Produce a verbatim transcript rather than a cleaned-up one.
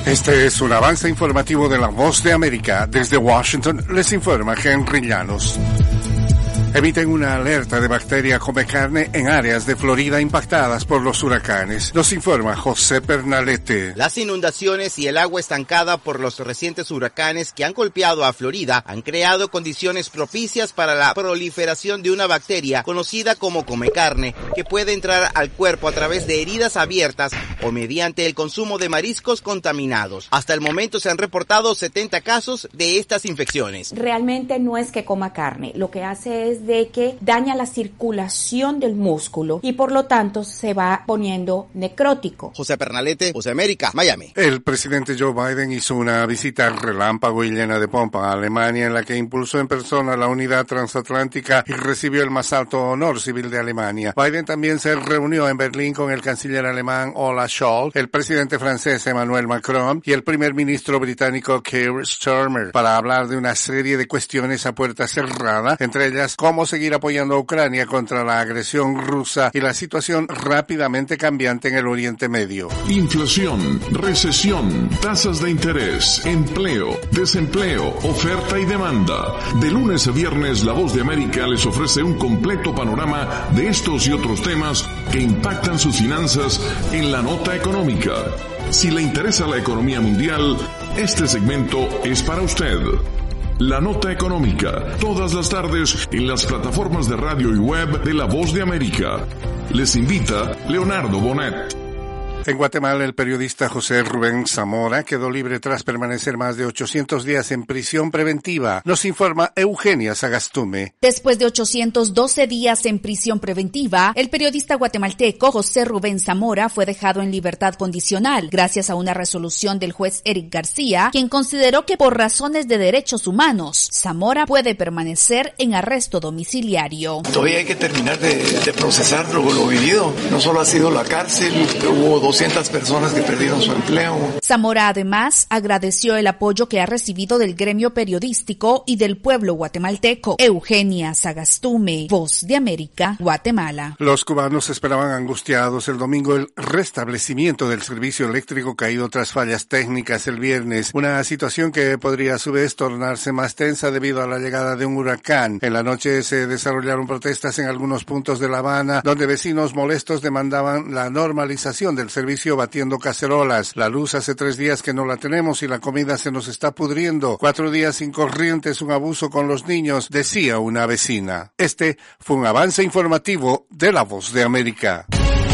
Este es un avance informativo de La Voz de América. Desde Washington les informa Henry Llanos. Emiten una alerta de bacteria come carne en áreas de Florida impactadas por los huracanes. Nos informa José Pernalete. Las inundaciones y el agua estancada por los recientes huracanes que han golpeado a Florida han creado condiciones propicias para la proliferación de una bacteria conocida como come carne, que puede entrar al cuerpo a través de heridas abiertas o mediante el consumo de mariscos contaminados. Hasta el momento se han reportado setenta casos de estas infecciones. Realmente no es que coma carne, lo que hace es de que daña la circulación del músculo y por lo tanto se va poniendo necrótico. José Pernalete, Voz de América, Miami. El presidente Joe Biden hizo una visita relámpago y llena de pompa a Alemania, en la que impulsó en persona la unidad transatlántica y recibió el más alto honor civil de Alemania. Biden también se reunió en Berlín con el canciller alemán Olaf Scholz, el presidente francés Emmanuel Macron y el primer ministro británico Keir Starmer para hablar de una serie de cuestiones a puerta cerrada, entre ellas cómo seguir apoyando a Ucrania contra la agresión rusa y la situación rápidamente cambiante en el Oriente Medio. Inflación, recesión, tasas de interés, empleo, desempleo, oferta y demanda. De lunes a viernes, La Voz de América les ofrece un completo panorama de estos y otros temas que impactan sus finanzas en la nota económica. Si le interesa la economía mundial, este segmento es para usted. La Nota Económica, todas las tardes en las plataformas de radio y web de La Voz de América. Les invita Leonardo Bonet. En Guatemala, el periodista José Rubén Zamora quedó libre tras permanecer más de ochocientos días en prisión preventiva. Nos informa Eugenia Sagastume. Después de ochocientos doce días en prisión preventiva, el periodista guatemalteco José Rubén Zamora fue dejado en libertad condicional gracias a una resolución del juez Eric García, quien consideró que por razones de derechos humanos, Zamora puede permanecer en arresto domiciliario. Todavía hay que terminar de, de procesar lo, lo vivido. No solo ha sido la cárcel, hubo doscientas personas que perdieron su empleo. Zamora además agradeció el apoyo que ha recibido del gremio periodístico y del pueblo guatemalteco. Eugenia Sagastume, Voz de América, Guatemala. Los cubanos esperaban angustiados el domingo el restablecimiento del servicio eléctrico caído tras fallas técnicas el viernes, una situación que podría a su vez tornarse más tensa debido a la llegada de un huracán. En la noche se desarrollaron protestas en algunos puntos de La Habana, donde vecinos molestos demandaban la normalización del servicio batiendo cacerolas. La luz hace tres días que no la tenemos y la comida se nos está pudriendo. Cuatro días sin corriente es un abuso con los niños, decía una vecina. Este fue un avance informativo de La Voz de América.